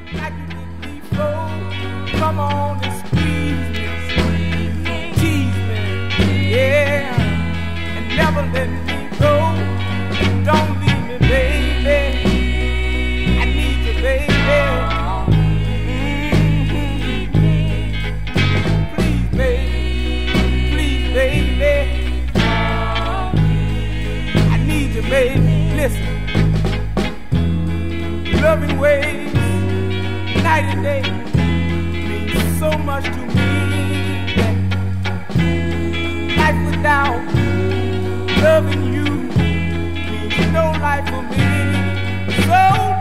like you did before. Come on and squeeze me, tease me, yeah, and never let me go. Don't leave me, baby. I need you, baby. Please, baby. Please, baby. I need you, baby. Listen. Loving ways, night and day, means so much to me that life without loving you means no life for me. So